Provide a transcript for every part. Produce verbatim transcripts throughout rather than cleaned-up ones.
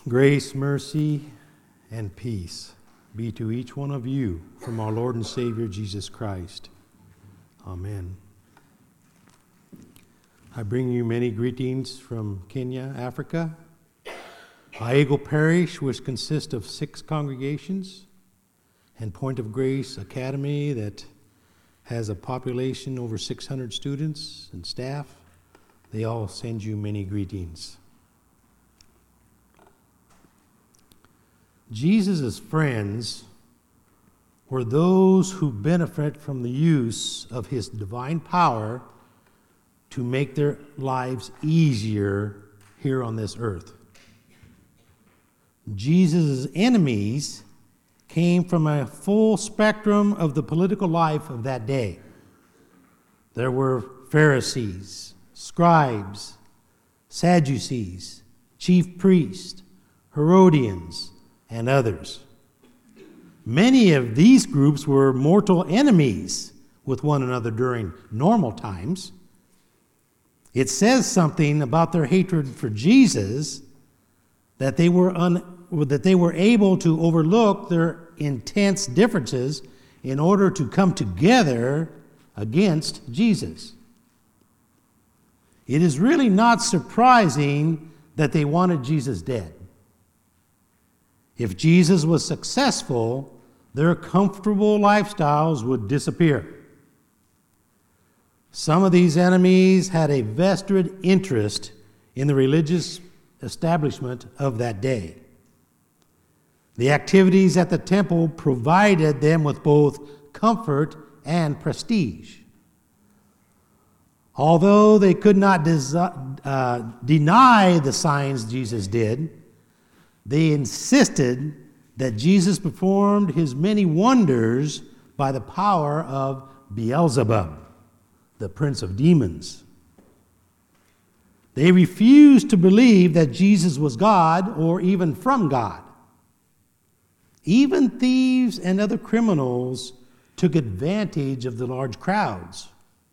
Grace, mercy, and peace be to each one of you from our Lord and Savior Jesus Christ. Amen. I bring you many greetings from Kenya, Africa. Aego Parish, which consists of six congregations, and Point of Grace Academy that has a population over six hundred students and staff. They all send you many greetings. Jesus' friends were those who benefit from the use of his divine power to make their lives easier here on this earth. Jesus' enemies came from a full spectrum of the political life of that day. There were Pharisees, scribes, Sadducees, chief priests, Herodians, and others. Many of these groups were mortal enemies with one another during normal times. It says something about their hatred for Jesus that they were un, that they were able to overlook their intense differences in order to come together against Jesus. It is really not surprising that they wanted Jesus dead. If Jesus was successful, their comfortable lifestyles would disappear. Some of these enemies had a vested interest in the religious establishment of that day. The activities at the temple provided them with both comfort and prestige. Although they could not desi- uh, deny the signs Jesus did, they insisted that Jesus performed his many wonders by the power of Beelzebub, the prince of demons. They refused to believe that Jesus was God or even from God. Even thieves and other criminals took advantage of the large crowds.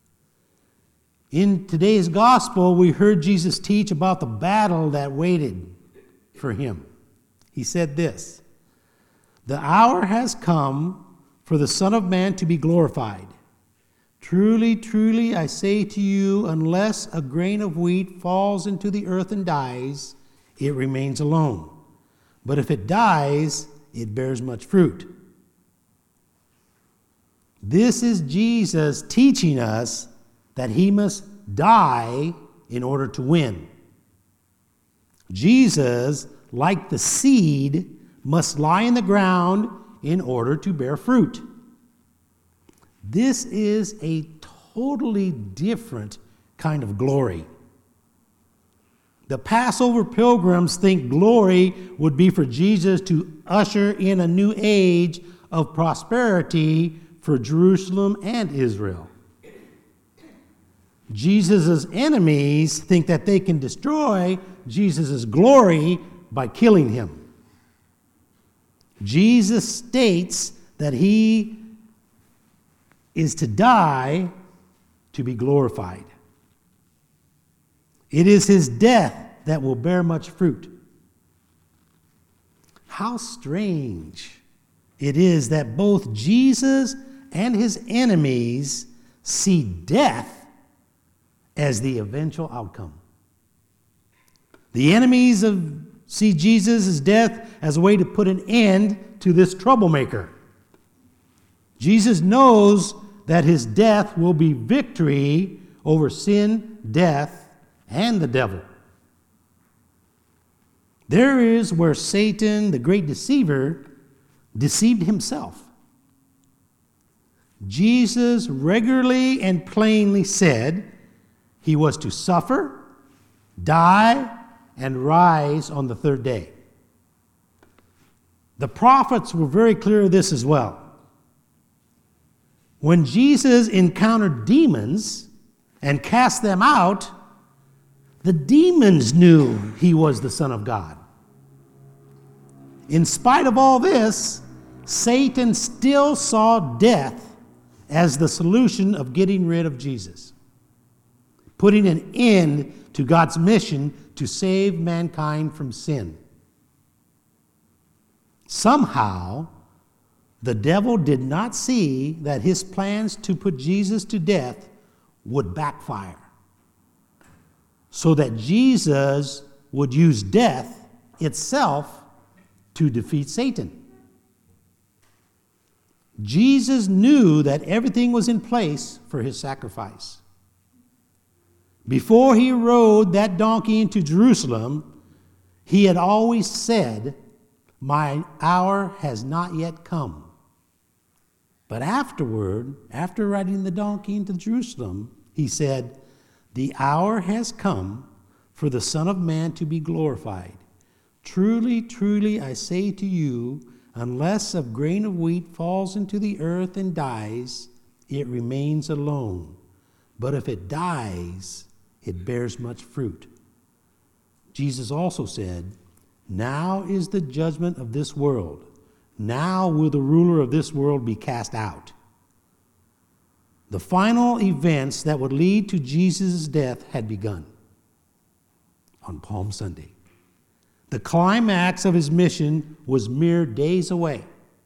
In today's gospel, we heard Jesus teach about the battle that waited for him. He said this, "The hour has come for the Son of Man to be glorified. Truly, truly, I say to you, unless a grain of wheat falls into the earth and dies, it remains alone. But if it dies, it bears much fruit." This is Jesus teaching us that he must die in order to win. Jesus, like the seed, must lie in the ground in order to bear fruit. This is a totally different kind of glory. The Passover pilgrims think glory would be for Jesus to usher in a new age of prosperity for Jerusalem and Israel. Jesus' enemies think that they can destroy Jesus' glory by killing him. Jesus states that he is to die to be glorified. It is his death that will bear much fruit. How strange it is that both Jesus and his enemies see death as the eventual outcome. The enemies of see Jesus' death as a way to put an end to this troublemaker. Jesus knows that his death will be victory over sin, death, and the devil. There is where Satan, the great deceiver, deceived himself. Jesus regularly and plainly said he was to suffer, die, and rise on the third day. The prophets were very clear of this as well. When Jesus encountered demons and cast them out, the demons knew he was the Son of God. In spite of all this, Satan still saw death as the solution of getting rid of Jesus, putting an end to God's mission to save mankind from sin. Somehow, the devil did not see that his plans to put Jesus to death would backfire, so that Jesus would use death itself to defeat Satan. Jesus knew that everything was in place for his sacrifice. Before he rode that donkey into Jerusalem, he had always said, "My hour has not yet come." But afterward, after riding the donkey into Jerusalem, he said, "The hour has come for the Son of Man to be glorified. Truly, truly, I say to you, unless a grain of wheat falls into the earth and dies, it remains alone. But if it dies, it bears much fruit." Jesus also said, "Now is the judgment of this world. Now will the ruler of this world be cast out." The final events that would lead to Jesus' death had begun on Palm Sunday. The climax of his mission was mere days away.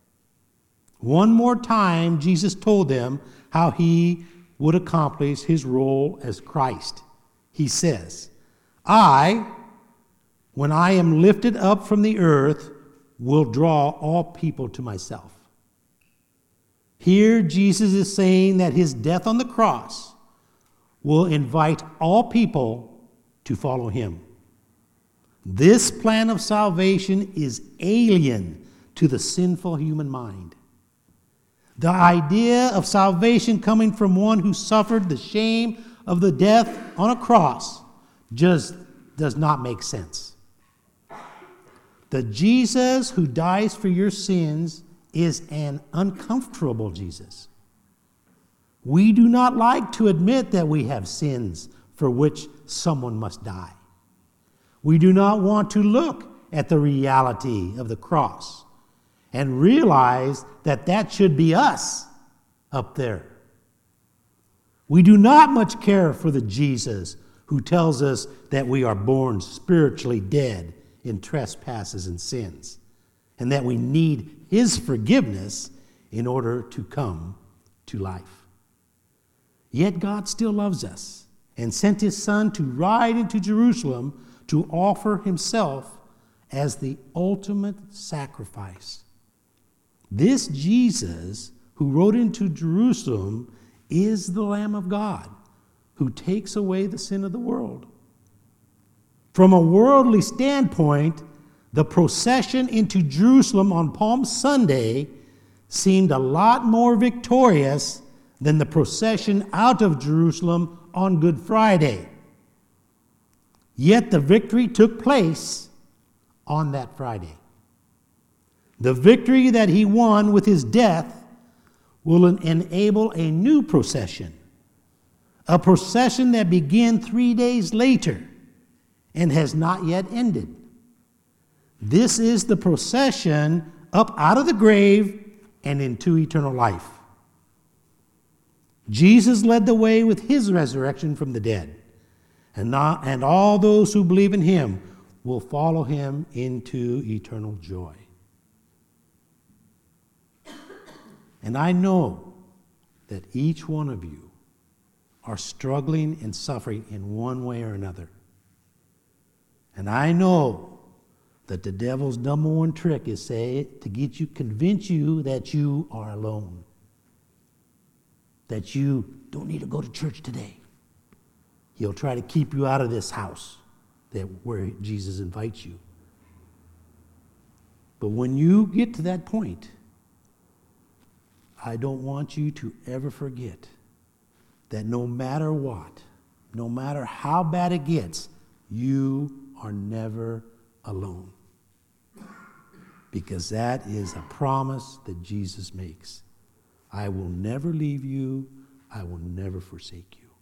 One more time, Jesus told them how he would accomplish his role as Christ. He says, "I, when I am lifted up from the earth, will draw all people to myself." Here, Jesus is saying that his death on the cross will invite all people to follow him. This plan of salvation is alien to the sinful human mind. The idea of salvation coming from one who suffered the shame of the death on a cross just does not make sense. The Jesus who dies for your sins is an uncomfortable Jesus. We do not like to admit that we have sins for which someone must die. We do not want to look at the reality of the cross and realize that that should be us up there. We do not much care for the Jesus who tells us that we are born spiritually dead in trespasses and sins, and that we need his forgiveness in order to come to life. Yet God still loves us and sent his Son to ride into Jerusalem to offer himself as the ultimate sacrifice. This Jesus who rode into Jerusalem is the Lamb of God who takes away the sin of the world. From a worldly standpoint, the procession into Jerusalem on Palm Sunday seemed a lot more victorious than the procession out of Jerusalem on Good Friday. Yet the victory took place on that Friday. The victory that he won with his death will enable a new procession, a procession that began three days later and has not yet ended. This is the procession up out of the grave and into eternal life. Jesus led the way with his resurrection from the dead, and, not, and all those who believe in him will follow him into eternal joy. And I know that each one of you are struggling and suffering in one way or another. And I know that the devil's number one trick is say to get you, convince you that you are alone, that you don't need to go to church today. He'll try to keep you out of this house that where Jesus invites you. But when you get to that point, I don't want you to ever forget that no matter what, no matter how bad it gets, you are never alone. Because that is a promise that Jesus makes. I will never leave you. I will never forsake you.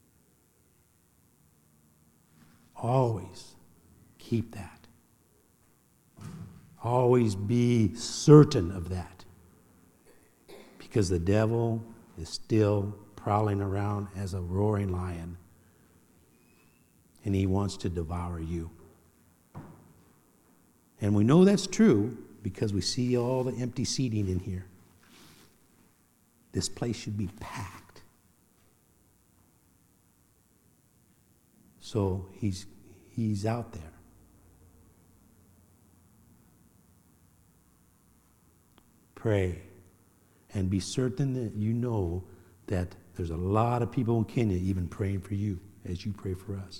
Always keep that. Always be certain of that. Because the devil is still prowling around as a roaring lion, and he wants to devour you. And we know that's true because we see all the empty seating in here. This place should be packed. So he's he's out there. Pray and be certain that you know that there's a lot of people in Kenya even praying for you as you pray for us.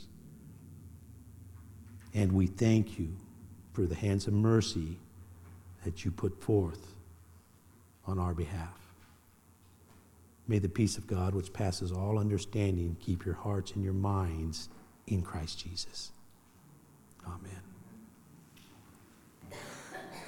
And we thank you for the hands of mercy that you put forth on our behalf. May the peace of God, which passes all understanding, keep your hearts and your minds in Christ Jesus. Amen.